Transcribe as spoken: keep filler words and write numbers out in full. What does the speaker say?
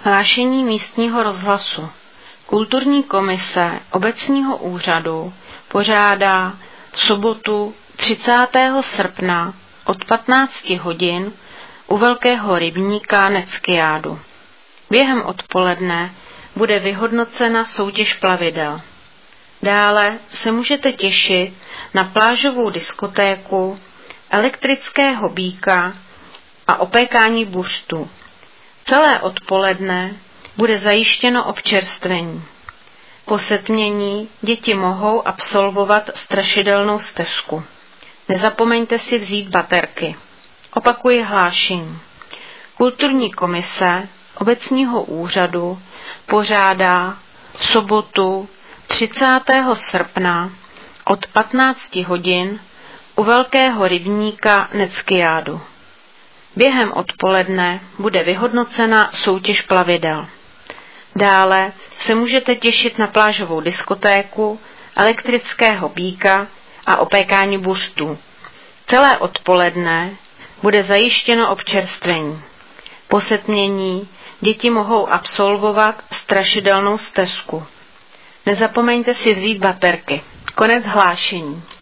Hlášení místního rozhlasu. Kulturní komise obecního úřadu pořádá v sobotu třicátého srpna od patnácti hodin u Velkého rybníka Neckiadu. Během odpoledne bude vyhodnocena soutěž plavidel. Dále se můžete těšit na plážovou diskotéku, elektrického býka a opékání buřtů. Celé odpoledne bude zajištěno občerstvení. Po setmění děti mohou absolvovat strašidelnou stezku. Nezapomeňte si vzít baterky. Opakuji hlášení. Kulturní komise obecního úřadu pořádá v sobotu třicátého srpna od patnácti hodin u Velkého rybníka Neckiadu. Během odpoledne bude vyhodnocena soutěž plavidel. Dále se můžete těšit na plážovou diskotéku, elektrického býka a opékání buřtů. Celé odpoledne bude zajištěno občerstvení. Po setmění děti mohou absolvovat strašidelnou stezku. Nezapomeňte si vzít baterky. Konec hlášení.